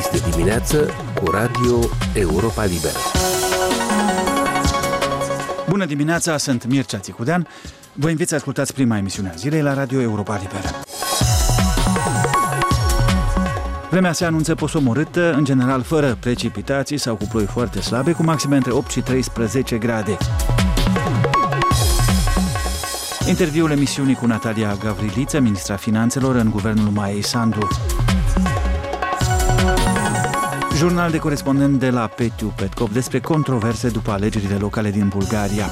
Este dimineață cu Radio Europa Liberă. Bună dimineața, sunt Mircea Țicudean. Vă invit să ascultați prima emisiune a zilei la Radio Europa Liberă. Vremea se anunță posomorâtă, în general fără precipitații sau cu ploi foarte slabe, cu maxime între 8 și 13 grade. Interviul emisiunii cu Natalia Gavriliță, ministra finanțelor în guvernul Maiei Sandu. Jurnal de corespondent de la Petiu Petkov despre controverse după alegerile locale din Bulgaria.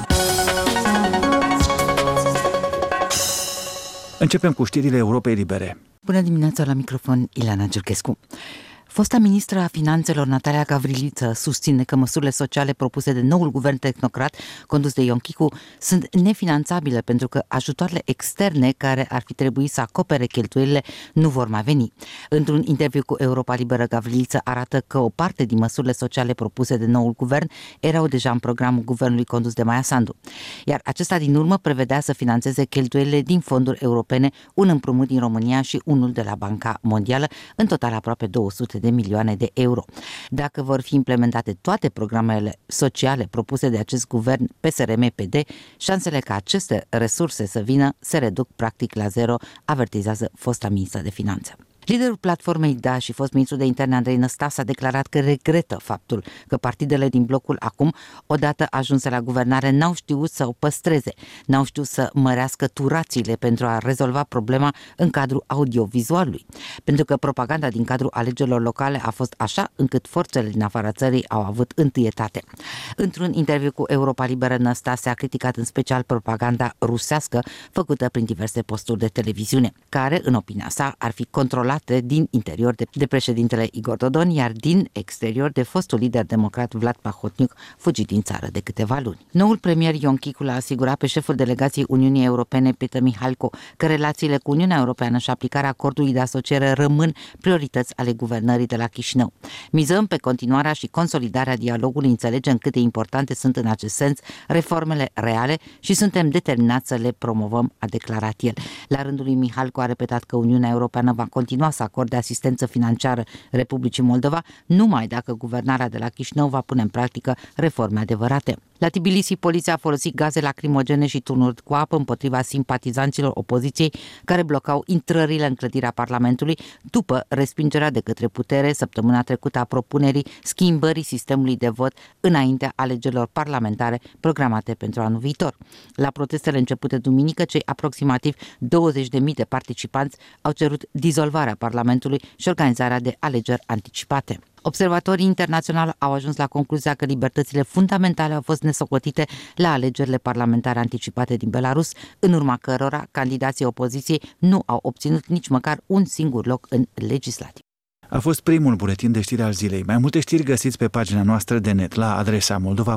Începem cu știrile Europei Libere. Bună dimineața, la microfon Ileana Giurchescu. Fosta ministră a finanțelor Natalia Gavriliță susține că măsurile sociale propuse de noul guvern tehnocrat condus de Ion Chicu sunt nefinanțabile pentru că ajutoarele externe care ar fi trebuit să acopere cheltuielile nu vor mai veni. Într-un interviu cu Europa Liberă, Gavriliță arată că o parte din măsurile sociale propuse de noul guvern erau deja în programul guvernului condus de Maia Sandu. Iar acesta din urmă prevedea să finanțeze cheltuielile din fonduri europene, un împrumut din România și unul de la Banca Mondială, în total aproape 200 de milioane de euro. Dacă vor fi implementate toate programele sociale propuse de acest guvern PSRM-PD, șansele ca aceste resurse să vină se reduc practic la zero, avertizează fosta ministră de finanțe. Liderul platformei DA și fost ministru de interne Andrei Năstase a declarat că regretă faptul că partidele din blocul acum, odată ajunse la guvernare, n-au știut să o păstreze, n-au știut să mărească turațiile pentru a rezolva problema în cadrul audiovizualului. Pentru că propaganda din cadrul alegerilor locale a fost așa încât forțele din afara țării au avut întâietate. Într-un interviu cu Europa Liberă, Năstase a criticat în special propaganda rusească făcută prin diverse posturi de televiziune, care, în opinia sa, ar fi controlate din interior de președintele Igor Dodon, iar din exterior de fostul lider democrat Vlad Plahotniuc, fugit din țară de câteva luni. Noul premier Ion Chicu l-a asigurat pe șeful delegației Uniunii Europene, Peter Mihalko, că relațiile cu Uniunea Europeană și aplicarea acordului de asociere rămân priorități ale guvernării de la Chișinău. Mizăm pe continuarea și consolidarea dialogului, înțelegem cât de importante sunt în acest sens reformele reale și suntem determinați să le promovăm, a declarat el. La rândul lui Mihalko a repetat că Uniunea Europeană va continua să acorde asistență financiară Republicii Moldova numai dacă guvernarea de la Chișinău va pune în practică reforme adevărate. La Tbilisi, poliția a folosit gaze lacrimogene și turnuri cu apă împotriva simpatizanților opoziției care blocau intrările în clădirea Parlamentului după respingerea de către putere săptămâna trecută a propunerii schimbării sistemului de vot înaintea alegerilor parlamentare programate pentru anul viitor. La protestele începute duminică, cei aproximativ 20.000 de participanți au cerut dizolvarea Parlamentului și organizarea de alegeri anticipate. Observatorii internaționali au ajuns la concluzia că libertățile fundamentale au fost nesocotite la alegerile parlamentare anticipate din Belarus, în urma cărora candidații opoziției nu au obținut nici măcar un singur loc în legislativ. A fost primul buletin de știri al zilei. Mai multe știri găsiți pe pagina noastră de net la adresa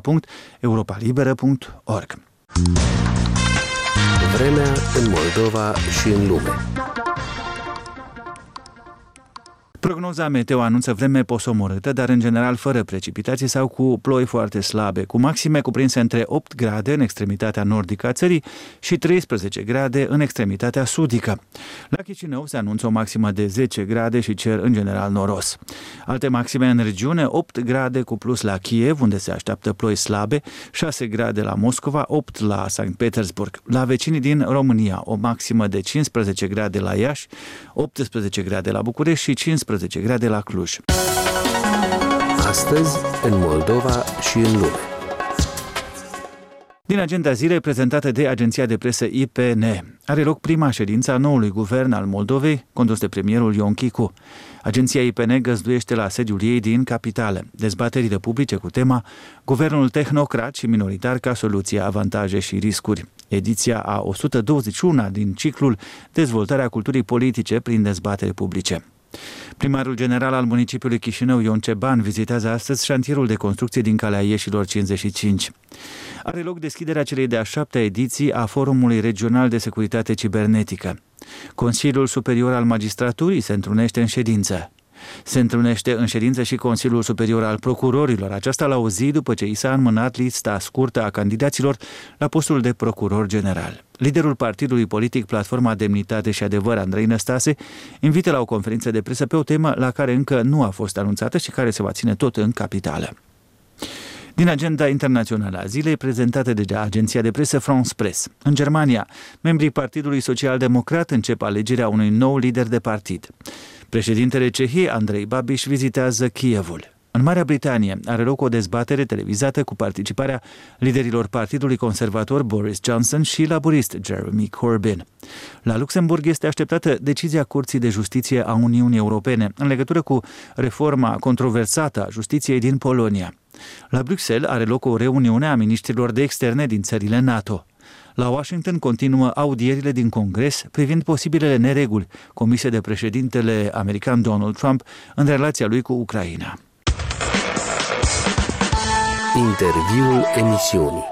moldova.europalibera.org. Vremea în Moldova și în lume. Prognoza meteo anunță vreme posomorâtă, dar în general fără precipitații sau cu ploi foarte slabe, cu maxime cuprinse între 8 grade în extremitatea nordică a țării și 13 grade în extremitatea sudică. La Chișinău se anunță o maximă de 10 grade și cer în general noros. Alte maxime în regiune: 8 grade cu plus la Kiev, unde se așteaptă ploi slabe, 6 grade la Moscova, 8 la Sankt Petersburg. La vecinii din România, o maximă de 15 grade la Iași, 18 grade la București și 15 grade la Cluj. Astăzi, în Moldova și în lume. Din agenda zilei prezentată de agenția de presă IPN, are loc prima ședință a noului guvern al Moldovei, condus de premierul Ion Chicu. Agenția IPN găzduiește la sediul ei din capitală dezbaterile publice cu tema Guvernul tehnocrat și minoritar ca soluție, avantaje și riscuri. Ediția a 121 din ciclul Dezvoltarea culturii politice prin dezbateri publice. Primarul general al municipiului Chișinău, Ion Ceban, vizitează astăzi șantierul de construcție din Calea Ieșilor 55. Are loc deschiderea celei de-a 7-a ediții a Forumului Regional de Securitate Cibernetică. Consiliul Superior al Magistraturii se întrunește în ședință. Se întrunește în ședință și Consiliul Superior al Procurorilor, aceasta la o zi după ce i s-a înmânat lista scurtă a candidaților la postul de procuror general. Liderul partidului politic Platforma Demnitate și Adevăr, Andrei Năstase, invită la o conferință de presă pe o temă la care încă nu a fost anunțată și care se va ține tot în capitală. Din agenda internațională a zilei, prezentată de agenția de presă France Press. În Germania, membrii Partidului Social-Democrat încep alegerea unui nou lider de partid. Președintele Cehiei, Andrei Babiš, vizitează Kievul. În Marea Britanie are loc o dezbatere televizată cu participarea liderilor Partidului Conservator Boris Johnson și laborist Jeremy Corbyn. La Luxemburg este așteptată decizia Curții de Justiție a Uniunii Europene în legătură cu reforma controversată a justiției din Polonia. La Bruxelles are loc o reuniune a miniștrilor de externe din țările NATO. La Washington continuă audierile din Congres privind posibilele nereguli comise de președintele american Donald Trump în relația lui cu Ucraina. Interviul emisiunii.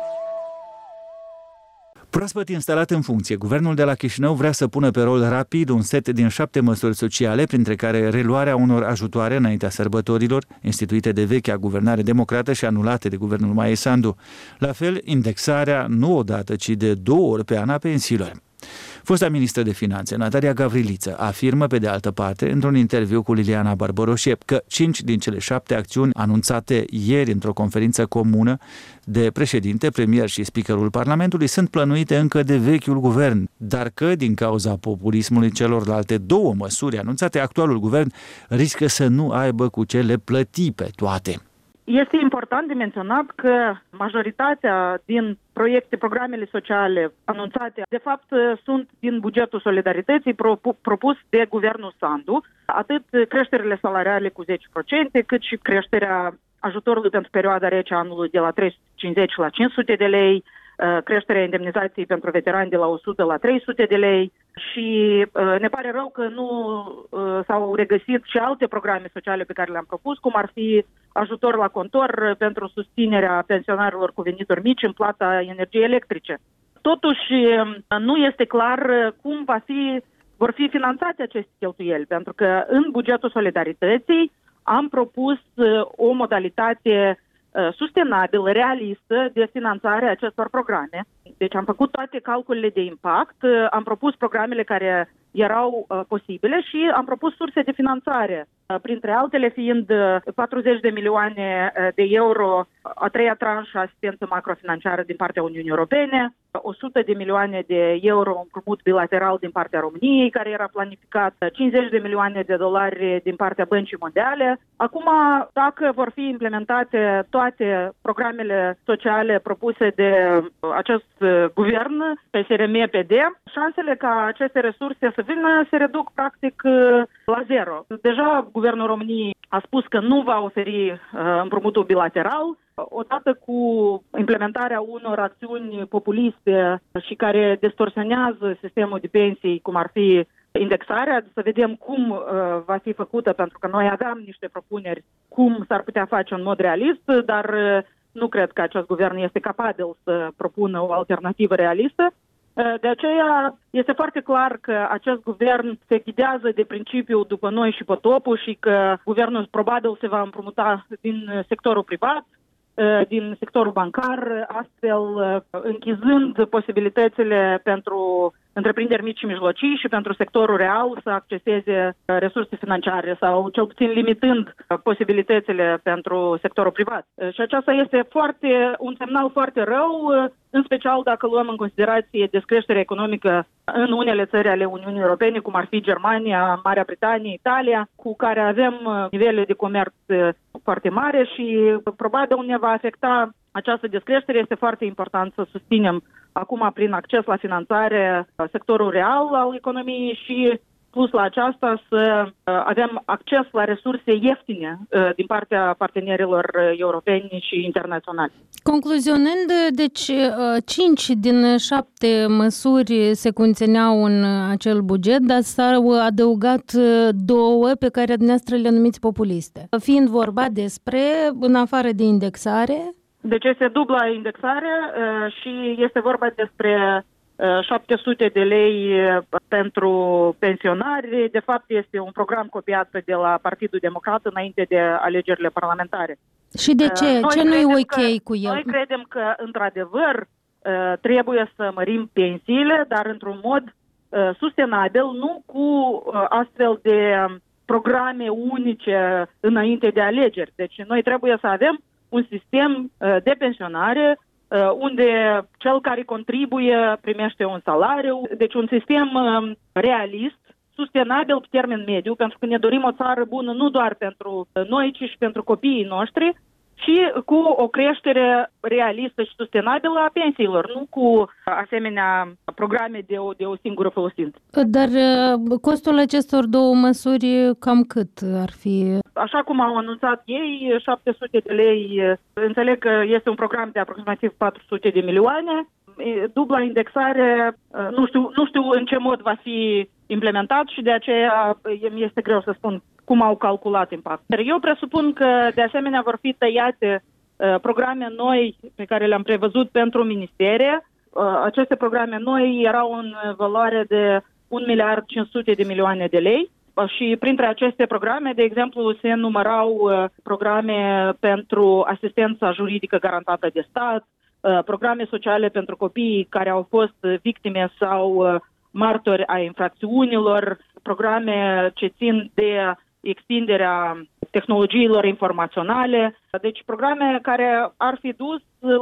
Proaspăt instalat în funcție, guvernul de la Chișinău vrea să pună pe rol rapid un set din 7 măsuri sociale, printre care reluarea unor ajutoare înaintea sărbătorilor, instituite de vechea guvernare democrată și anulate de guvernul Maie Sandu. La fel, indexarea nu o dată, ci de 2 ori pe an a pensiilor. Fosta ministră de Finanțe, Natalia Gavriliță, afirmă pe de altă parte, într-un interviu cu Liliana Barboroșie, că 5 din cele 7 acțiuni anunțate ieri într-o conferință comună de președinte, premier și speakerul Parlamentului sunt plănuite încă de vechiul guvern, dar că, din cauza populismului celorlalte 2 măsuri anunțate, actualul guvern riscă să nu aibă cu ce le plăti pe toate. Este important de menționat că majoritatea din programele sociale anunțate, de fapt, sunt din bugetul solidarității propus de guvernul Sandu, atât creșterile salariale cu 10%, cât și creșterea ajutorului pentru perioada rece anului de la 350 la 500 de lei, creșterea indemnizației pentru veterani de la 100 la 300 de lei și ne pare rău că nu s-au regăsit și alte programe sociale pe care le-am propus, cum ar fi ajutor la contor pentru susținerea pensionarilor cu venituri mici în plata energiei electrice. Totuși, nu este clar cum vor fi finanțate aceste cheltuieli, pentru că în bugetul solidarității am propus o modalitate sustenabilă, realistă de finanțare a acestor programe. Deci am făcut toate calculele de impact, am propus programele care erau posibile și am propus surse de finanțare, printre altele fiind 40 de milioane de euro, a 3-a tranșă asistență macrofinanciară din partea Uniunii Europene, 100 de milioane de euro împrumut bilateral din partea României, care era planificat, 50 de milioane de dolari din partea Băncii Mondiale. Acum, dacă vor fi implementate toate programele sociale propuse de acest guvern, PSRM-PD, șansele ca aceste resurse să vină se reduc practic la zero. Deja guvernul României a spus că nu va oferi împrumutul bilateral. Odată cu implementarea unor acțiuni populiste și care distorsionează sistemul de pensii, cum ar fi indexarea, să vedem cum va fi făcută, pentru că noi aveam niște propuneri cum s-ar putea face în mod realist, dar nu cred că acest guvern este capabil să propună o alternativă realistă. De aceea este foarte clar că acest guvern se ghidează de principiul după noi și potopul și că guvernul probabil se va împrumuta din sectorul privat, din sectorul bancar, astfel închizând posibilitățile pentru întreprinderi mici și mijlocii și pentru sectorul real să acceseze resurse financiare sau cel puțin limitând posibilitățile pentru sectorul privat. Și aceasta este un semnal foarte rău, în special dacă luăm în considerație descreșterea economică în unele țări ale Uniunii Europene, cum ar fi Germania, Marea Britanie, Italia, cu care avem nivele de comerț foarte mari și probabil ne va afecta această descreștere. Este foarte important să susținem acum prin acces la finanțare sectorul real al economiei și plus la aceasta să avem acces la resurse ieftine din partea partenerilor europeni și internaționali. Concluzionând, deci 5 din 7 măsuri se conțineau în acel buget, dar s-au adăugat 2 pe care dumneavoastră le numiți populiste. Fiind vorba despre, în afară de indexare... Deci este dubla indexare și este vorba despre 700 de lei pentru pensionari. De fapt, este un program copiat de la Partidul Democrat înainte de alegerile parlamentare. Și de ce? Ce nu e ok cu el? Noi credem că, într-adevăr, trebuie să mărim pensiile, dar într-un mod sustenabil, nu cu astfel de programe unice înainte de alegeri. Deci noi trebuie să avem un sistem de pensionare unde cel care contribuie primește un salariu, deci un sistem realist, sustenabil pe termen mediu, pentru că ne dorim o țară bună nu doar pentru noi, ci și pentru copiii noștri, și cu o creștere realistă și sustenabilă a pensiilor, nu cu asemenea programe de o singură folosință. Dar costul acestor două măsuri cam cât ar fi? Așa cum au anunțat ei, 700 de lei, înțeleg că este un program de aproximativ 400 de milioane. Dubla indexare, nu știu în ce mod va fi implementat și de aceea mi este greu să spun cum au calculat impactul. Eu presupun că de asemenea vor fi tăiate programe noi pe care le-am prevăzut pentru ministere. Aceste programe noi erau în valoare de 1.500 de milioane de lei și printre aceste programe, de exemplu, se numărau programe pentru asistența juridică garantată de stat, programe sociale pentru copiii care au fost victime sau martori a infracțiunilor, programe ce țin de extinderea tehnologiilor informaționale, deci programe care ar fi dus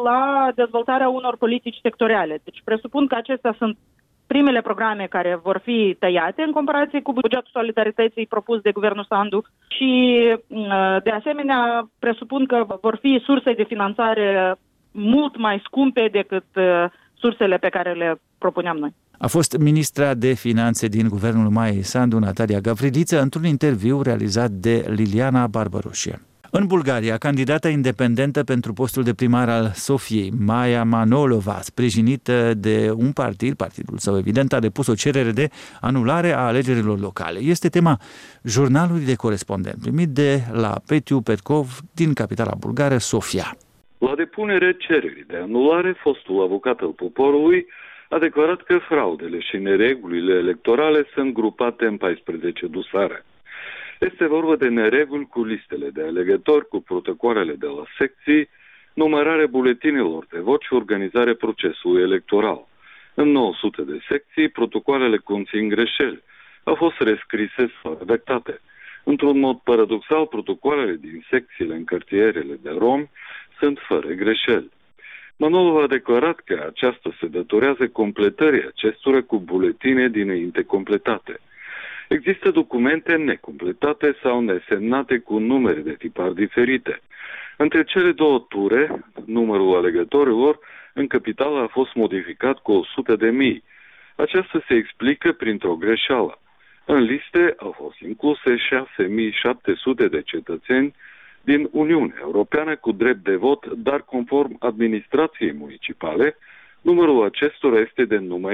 la dezvoltarea unor politici sectoriale. Deci presupun că acestea sunt primele programe care vor fi tăiate în comparație cu bugetul solidarității propus de guvernul Sandu și de asemenea presupun că vor fi surse de finanțare mult mai scumpe decât sursele pe care le propuneam noi. A fost ministra de Finanțe din guvernul Maiei Sandu, Natalia Gavriliță, într-un interviu realizat de Liliana Barbaroșie. În Bulgaria, candidata independentă pentru postul de primar al Sofiei, Maia Manolova, sprijinită de un partid, partidul său evident, a depus o cerere de anulare a alegerilor locale. Este tema jurnalului de corespondent primit de la Petiu Petkov din capitala bulgară, Sofia. La depunerea cererii de anulare, fostul avocat al poporului a declarat că fraudele și neregulile electorale sunt grupate în 14 dosare. Este vorba de nereguli cu listele de alegători, cu protocoalele de la secții, numărarea buletinelor de vot și organizarea procesului electoral. În 900 de secții, protocoalele conțin greșeli. Au fost rescrise sau redactate. Într-un mod paradoxal, protocoalele din secțiile în cartierele de romi sunt fără greșeli. Manolova a declarat că aceasta se datorează completării acestora cu buletine dinainte completate. Există documente necompletate sau nesemnate cu numere de tipar diferite. Între cele două ture, numărul alegătorilor în capitală a fost modificat cu 100.000. Aceasta se explică printr-o greșeală. În liste au fost incluse 6.700 de cetățeni din Uniunea Europeană cu drept de vot, dar conform administrației municipale, numărul acestora este de numai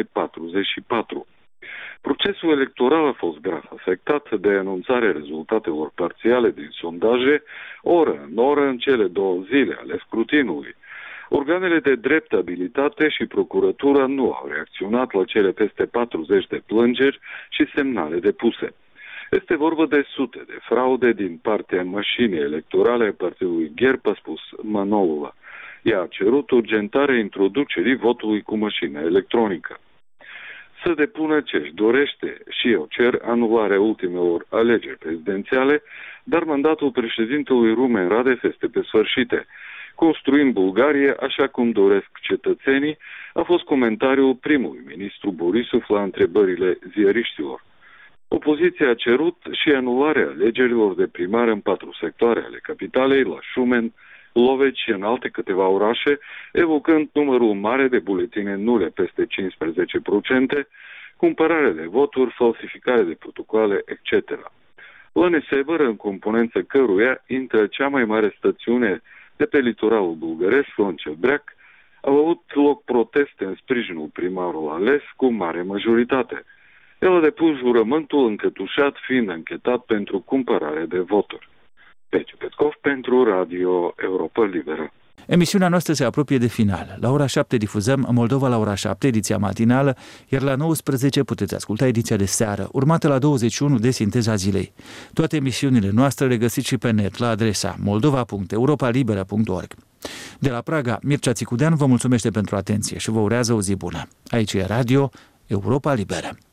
44. Procesul electoral a fost grav afectat de anunțarea rezultatelor parțiale din sondaje, oră în oră în cele 2 zile ale scrutinului. Organele de dreptabilitate și procuratura nu au reacționat la cele peste 40 de plângeri și semnale depuse. Este vorba de sute de fraude din partea mașinii electorale a partidului GERB, a spus Manolova. Ea a cerut urgentarea introducerii votului cu mașină electronică. Să depună ce își dorește și eu cer anularea ultimelor alegeri prezidențiale, dar mandatul președintelui Rumen Radev este pe sfârșite. Construim Bulgaria așa cum doresc cetățenii, a fost comentariul primului ministru Borisov la întrebările ziariștilor. Opoziția a cerut și anularea alegerilor de primar în 4 sectoare ale capitalei, la Șumen, Loveci și în alte câteva orașe, evocând numărul mare de buletine nule peste 15%, cumpărare de voturi, falsificare de protocoale, etc. La Nesebăr, în componență căruia intră cea mai mare stațiune de pe litoralul bulgăresc, Loncel-Breac, au avut loc proteste în sprijinul primarului ales cu mare majoritate. El a depus jurământul încătușat fiind închetat pentru cumpărare de voturi. Petiu Petkov pentru Radio Europa Liberă. Emisiunea noastră se apropie de final. La ora 7 difuzăm Moldova la ora 7, ediția matinală, iar la 19 puteți asculta ediția de seară, urmată la 21 de Sinteza zilei. Toate emisiunile noastre le găsiți și pe net la adresa moldova.europalibera.org. De la Praga, Mircea Țicudean vă mulțumește pentru atenție și vă urează o zi bună. Aici e Radio Europa Liberă.